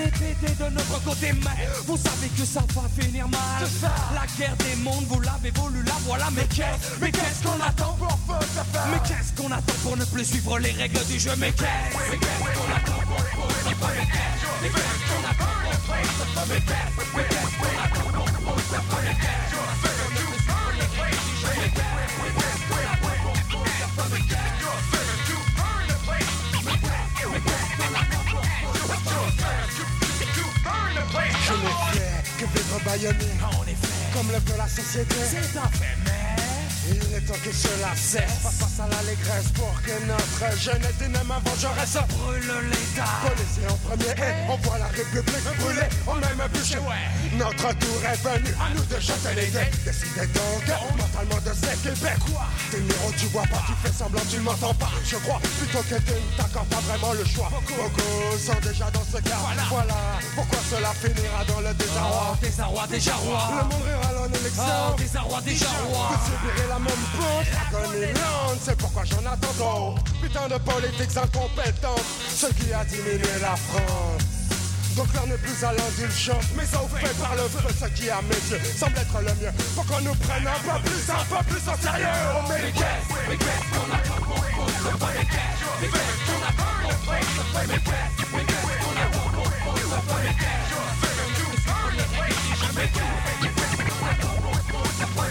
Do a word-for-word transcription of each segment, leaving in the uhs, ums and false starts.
l'épée de notre côté, mais vous savez que ça va finir mal. La guerre des mondes, vous l'avez voulu, la voilà. Mais qu'est-ce, mais qu'est-ce qu'on attend pour Mais qu'est-ce qu'on attend pour ne plus suivre les règles du jeu? Mais qu'est-ce, mais qu'est-ce qu'on attend pour Mais qu'est-ce, mais qu'est-ce qu'on attend pour Mais qu'est-ce, mais qu'est-ce qu'on attend pour Mais qu'est-ce, je n'ai fait que vivre bâillonné, en effet, comme le veut la société. c'est un fait, mais Il est temps que cela cesse. Face à l'allégresse pour que notre jeunesse dynamique vengeresse brûle l'État. Policier en premier et on voit la République brûler. On aime bûcher. Notre tour est venu, à nous de jeter les dés. Décidez donc mentalement de s'équiper. Quoi T'es numéro, tu vois pas, tu fais semblant, tu m'entends pas. Je crois plutôt que tu ne t'accordes pas vraiment le choix. Beaucoup sont déjà dans ce cas. Voilà, voilà pourquoi cela finira dans le désarroi. Oh, désarroi, déjà roi. Le monde rira en élection. Oh, désarroi, déjà roi. Vous subirez la même faute, l'agonie lente, c'est pourquoi j'en attends trop. Putain de politiques incompétentes, ce qui a diminué la France. Donc l'heure n'est plus à l'indulgence, mais au fait par le feu, ce qui à mes yeux semble être le mieux. Faut qu'on nous prenne un peu plus, un peu plus au sérieux. Oh mais qu'est-ce, mais qu'est-ce qu'on attend pour Mais qu'est-ce, mais qu'est-ce qu'on attend pour Mais qu'est-ce, mais qu'est-ce qu'on attend pour Mais qu'est-ce, mais qu'est-ce qu'on attend pour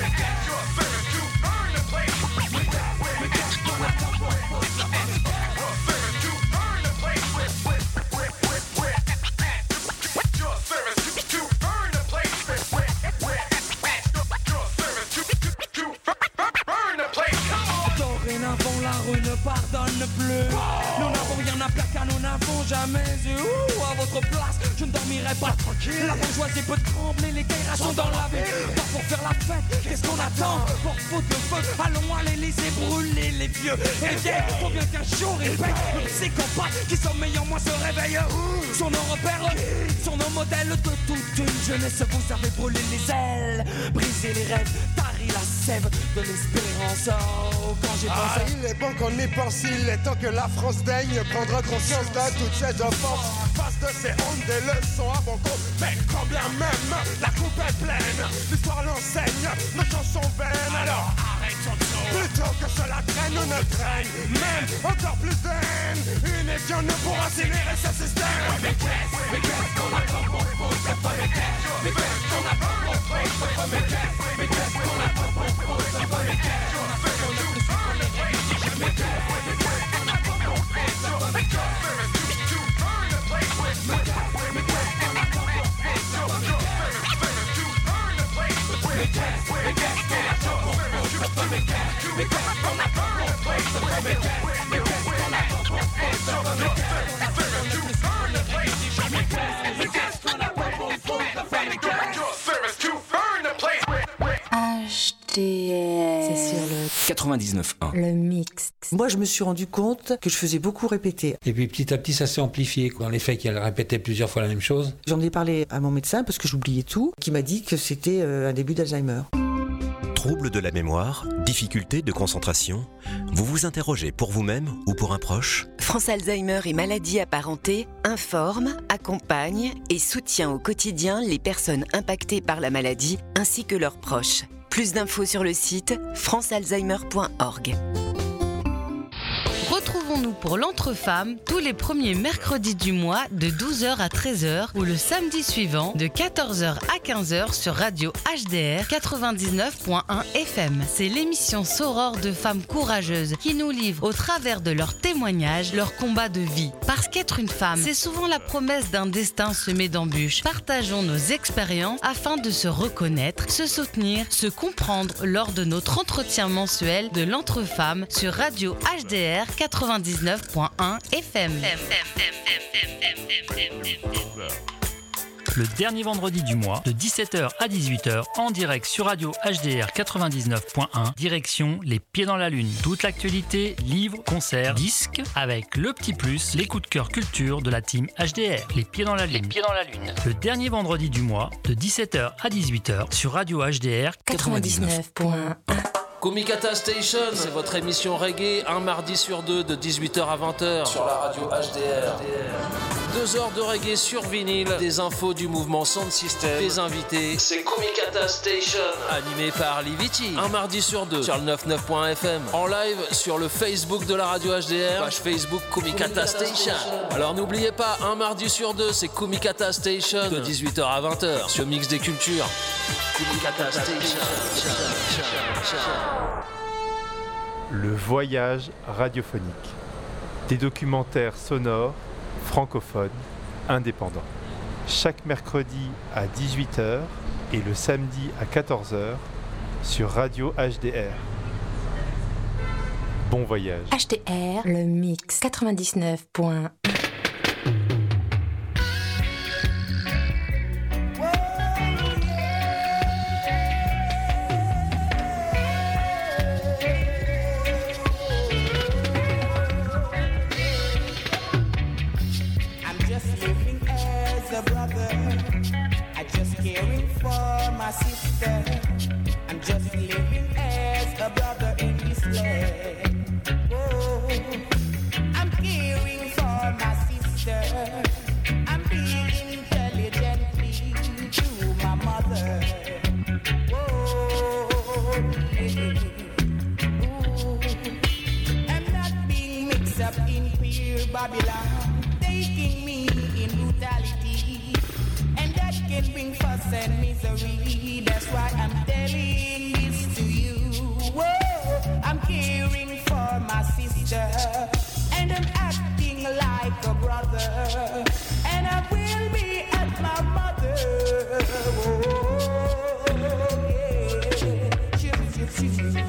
Dorénavant la rue ne pardonne plus. Nous n'avons rien à plaquer, nous n'avons jamais eu. Ouh, à votre place, je ne dormirai pas tranquille. La bourgeoisie peut trembler, les guerres sont dans la ville. Pas pour faire la fête, qu'est-ce qu'on attend pour foutre le feu? Allons à l'Élysée brûler les vieux. Et bien, faut bien qu'un jour il paye. Le psychopathe qui sommeille en moi se réveille. Sur nos repères, sur nos modèles de toute une jeunesse, vous avez brûlé les ailes, brisé les rêves, tari la sève de l'espérance. Oh, quand j'ai Ah, pensé. il est bon qu'on y pense, il est temps que la France daigne prendre conscience de toutes ces offenses. Face de ces hontes, des leçons à bon compte. Mais quand bien même la coupe est pleine, l'histoire l'enseigne, nos chansons vaines. Alors arrêtons de nous. Plutôt que cela traîne ou ne traîne, même encore plus de haine. Unifions nous pour accélérer ce système. Mais qu'est-ce, mais qu'est-ce qu'on attend pour Mais qu'est-ce, mais qu'est-ce qu'on attend pour Mais qu'est-ce, mais qu'est-ce qu'on attend pour Mais qu'est-ce, H D R. C'est sur le quatre-vingt-dix-neuf un. Le mix. Moi, je me suis rendu compte que je faisais beaucoup répéter. Et puis petit à petit, ça s'est amplifié, quoi. Dans les faits qu'elle répétait plusieurs fois la même chose. J'en ai parlé à mon médecin parce que j'oubliais tout, qui m'a dit que c'était euh, un début d'Alzheimer. Troubles de la mémoire, difficultés de concentration, vous vous interrogez pour vous-même ou pour un proche? France Alzheimer et maladies apparentées informe, accompagne et soutient au quotidien les personnes impactées par la maladie ainsi que leurs proches. Plus d'infos sur le site france alzheimer point org. Retrouvons-nous pour l'Entre-Femmes tous les premiers mercredis du mois de douze heures à treize heures ou le samedi suivant de quatorze heures à quinze heures sur Radio H D R quatre-vingt-dix-neuf point un F M. C'est l'émission Soror de femmes courageuses qui nous livrent au travers de leurs témoignages leur combat de vie. Parce qu'être une femme, c'est souvent la promesse d'un destin semé d'embûches. Partageons nos expériences afin de se reconnaître, se soutenir, se comprendre lors de notre entretien mensuel de l'Entre-Femmes sur Radio H D R quatre-vingt-dix-neuf point un F M. Le dernier vendredi du mois, de dix-sept heures à dix-huit heures, en direct sur Radio H D R quatre-vingt-dix-neuf point un, direction Les Pieds dans la Lune. Toute l'actualité, livres, concerts, disques, avec le petit plus, les coups de cœur culture de la team H D R. Les Pieds dans la Lune. Les Pieds dans la Lune. Le dernier vendredi du mois, de dix-sept heures à dix-huit heures, sur Radio H D R quatre-vingt-dix-neuf point un. Kumikata Station, c'est votre émission reggae, un mardi sur deux de dix-huit heures à vingt heures sur la radio H D R. Deux heures de reggae sur vinyle, des infos du mouvement Sound System, des invités. C'est Kumikata Station, animé par Liviti. Un mardi sur deux sur le quatre-vingt-dix-neuf point f m. En live sur le Facebook de la radio H D R, page Facebook Kumikata Station. Alors n'oubliez pas, un mardi sur deux, c'est Kumikata Station de dix-huit heures à vingt heures sur Mix des Cultures. Kumikata Station. Le voyage radiophonique. Des documentaires sonores, francophones, indépendants. Chaque mercredi à dix-huit heures et le samedi à quatorze heures sur Radio H D R. Bon voyage. H D R, le mix quatre-vingt-dix-neuf point un. Babylon, taking me in brutality, and that can bring fuss and misery. That's why I'm telling this to you. Whoa, I'm caring for my sister, and I'm acting like a brother, and I will be at my mother. Whoa, yeah. Chip, chip, chip, chip.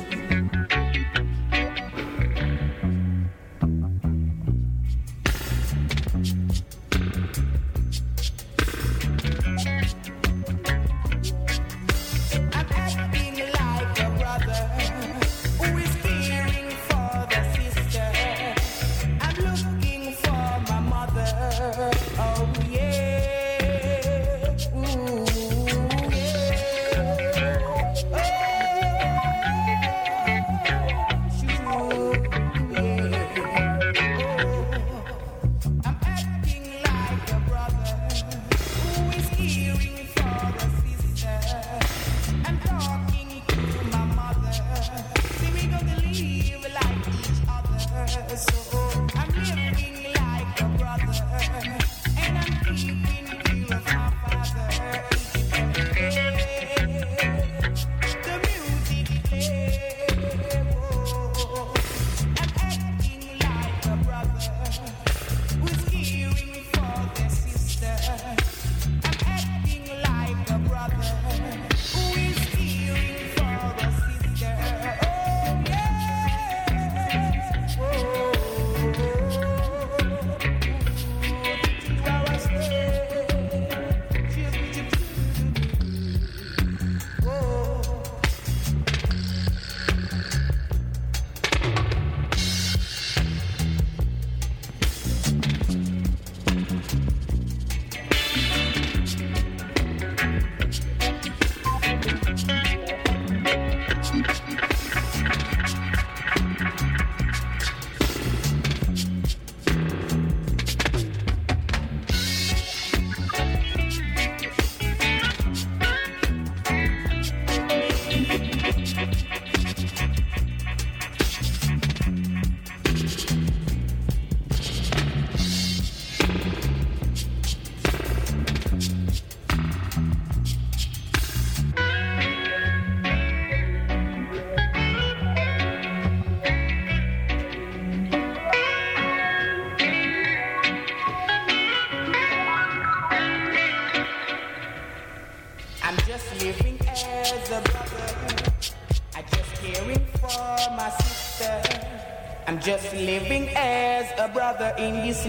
Just living as a brother in this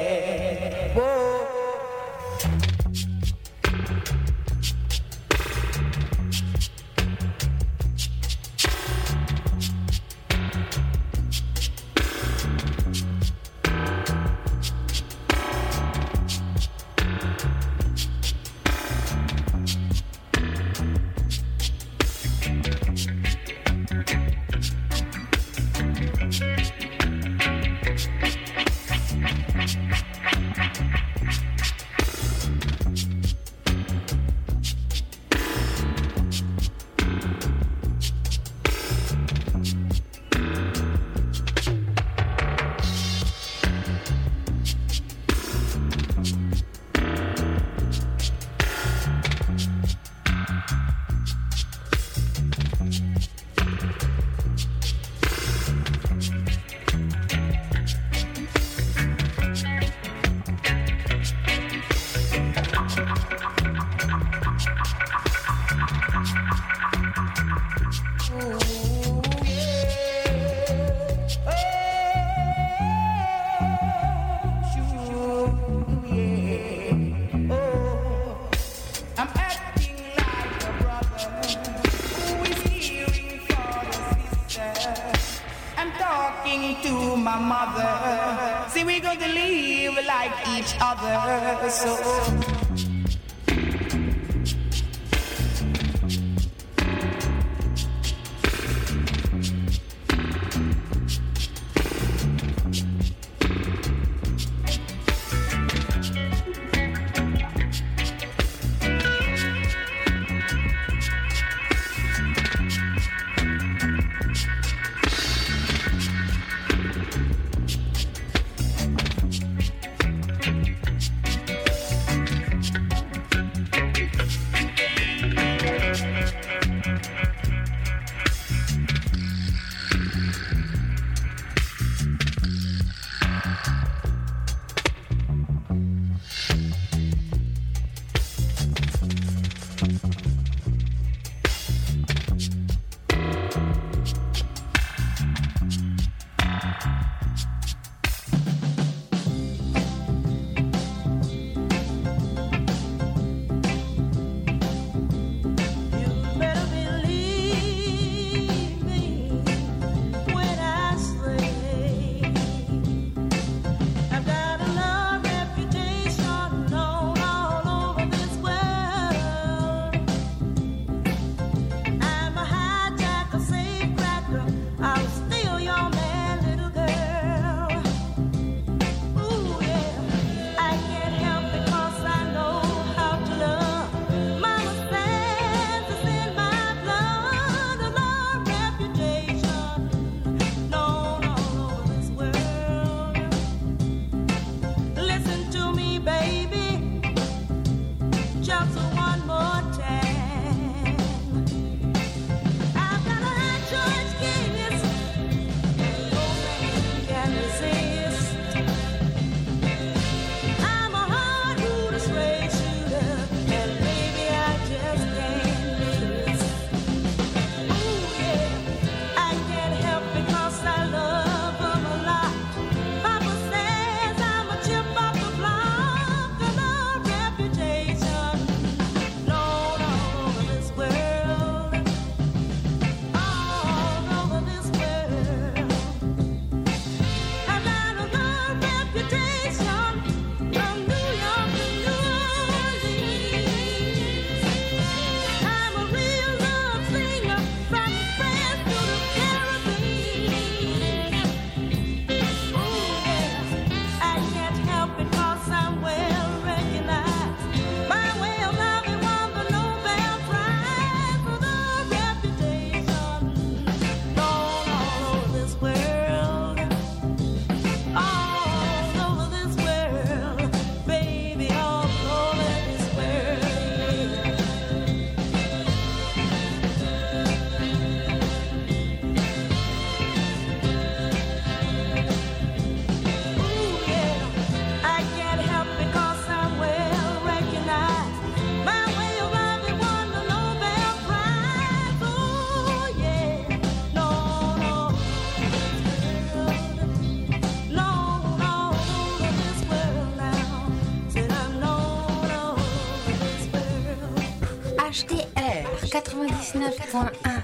land. Whoa. others. So quatre-vingt-dix-neuf point un.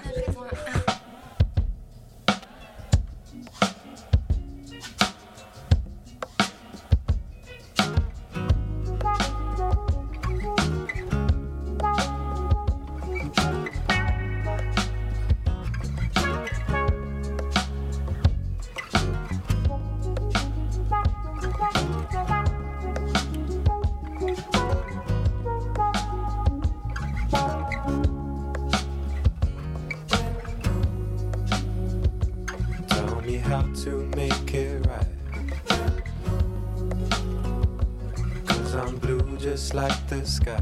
Like the sky.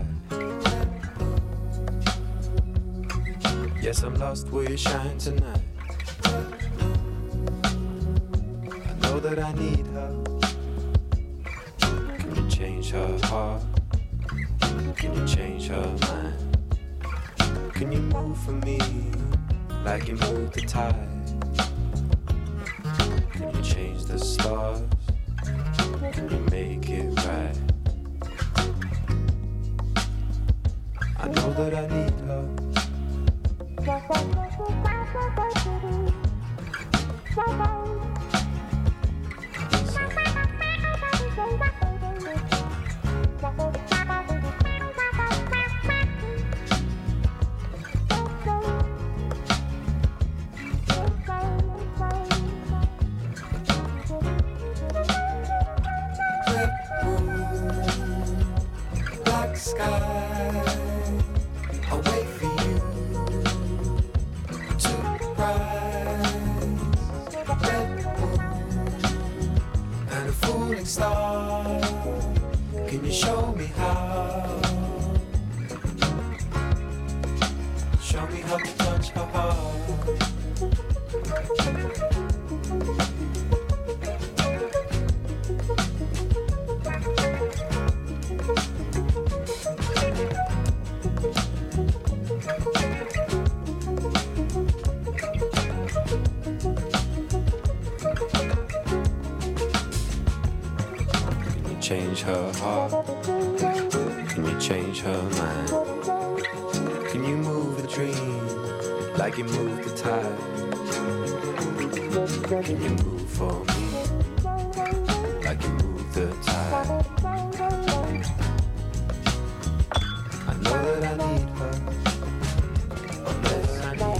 Yes, I'm lost where you shine tonight. I know that I need her. Can you change her heart? Can you change her mind? Can you move for me like you move the tide? Can you change the stars? Can you make it right? I know that I need her. sky. I wait for you to rise. Red moon and a falling star. Can you show me how? Show me how to touch her heart. Change her heart? Can you change her mind? Can you move the dream like you move the tide? Can you move for me like you move the tide? I know that I need her. Unless I need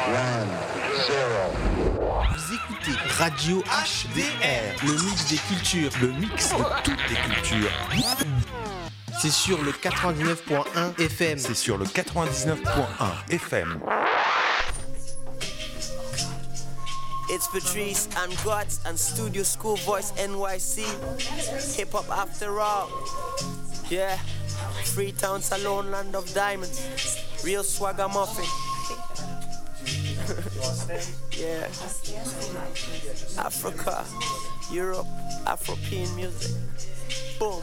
Vous écoutez Radio H D R, le mix des cultures, le mix de toutes les cultures. C'est sur le quatre-vingt-dix-neuf point un F M. C'est sur le quatre-vingt-dix-neuf point un F M. It's Patrice and Guts and Studio School Voice N Y C. Hip hop after all. Yeah. Freetown Salon, land of diamonds. Real swagger muffin. Yeah. Africa, Europe, Afropean music. Boom.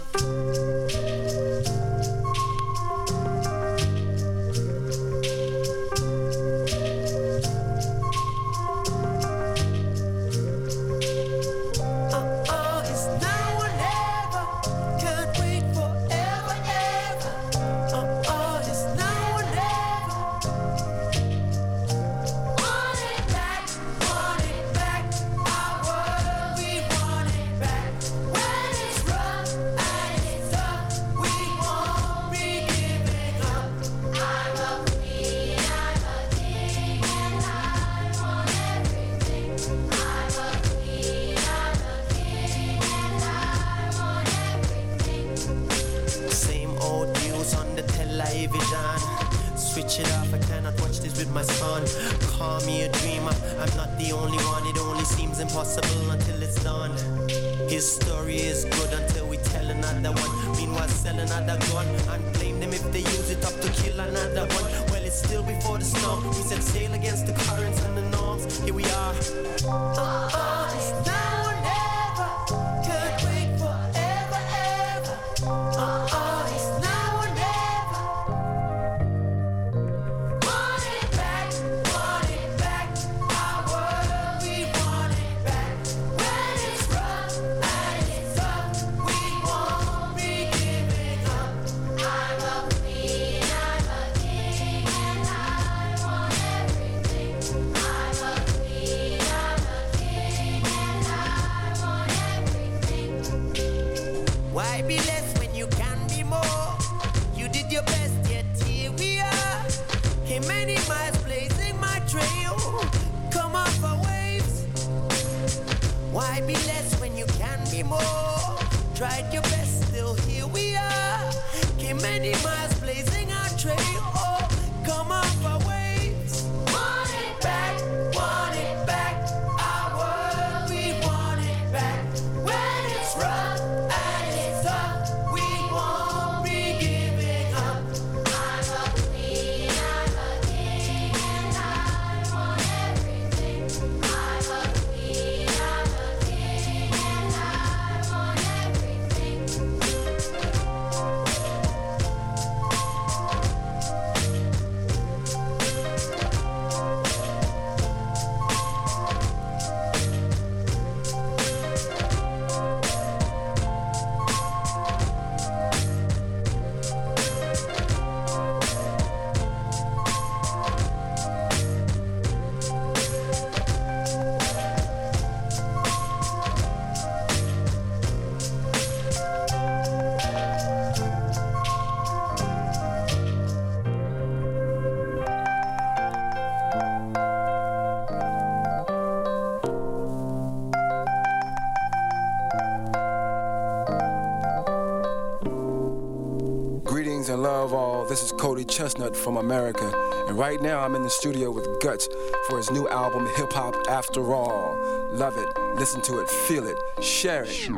And love all. This is Cody Chestnut from America, and right now I'm in the studio with Guts for his new album Hip Hop After All. Love it, listen to it, feel it, share it.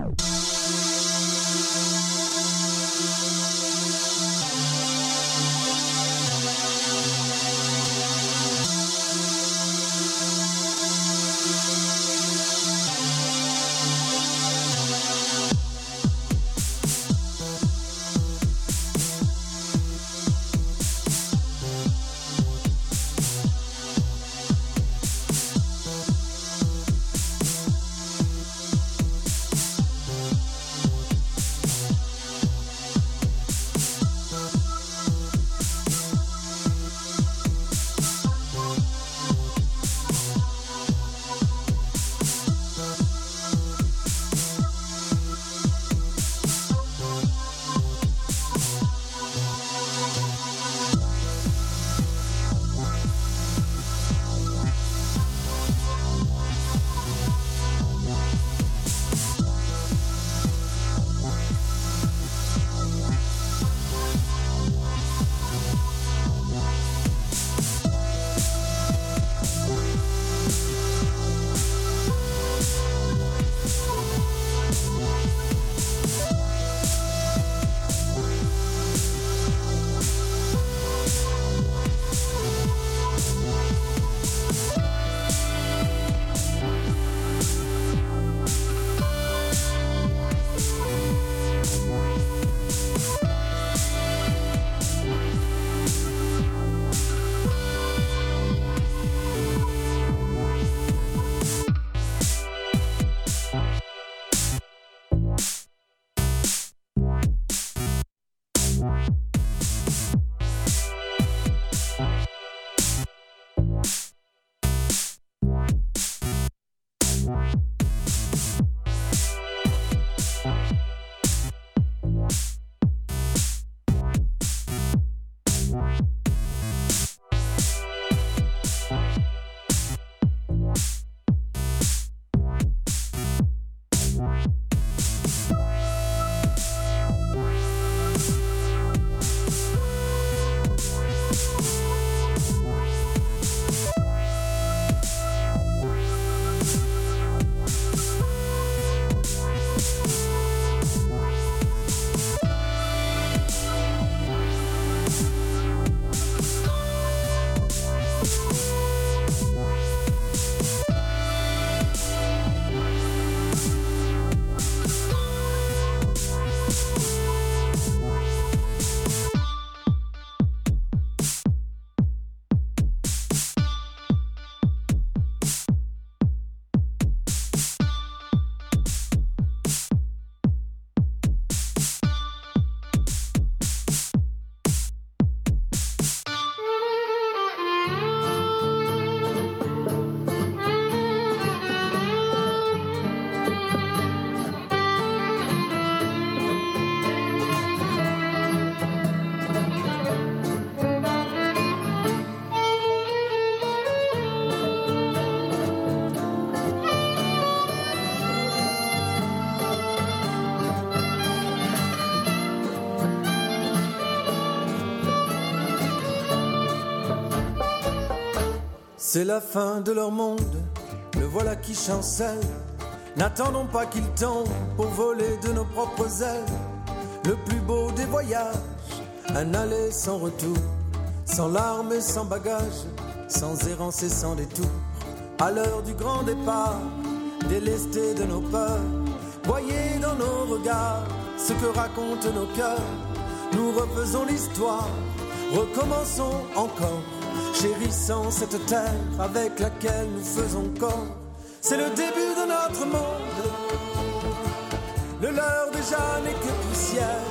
C'est la fin de leur monde, le voilà qui chancelle. N'attendons pas qu'il tombe pour voler de nos propres ailes. Le plus beau des voyages, un aller sans retour, sans larmes et sans bagages, sans errance et sans détour. À l'heure du grand départ, délestés de nos peurs, voyez dans nos regards ce que racontent nos cœurs. Nous refaisons l'histoire, recommençons encore, chérissant cette terre avec laquelle nous faisons corps. C'est le début de notre monde, le leur déjà n'est que poussière.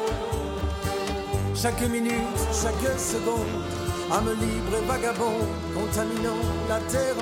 Chaque minute, chaque seconde, âme libre et vagabonde, contaminant la terre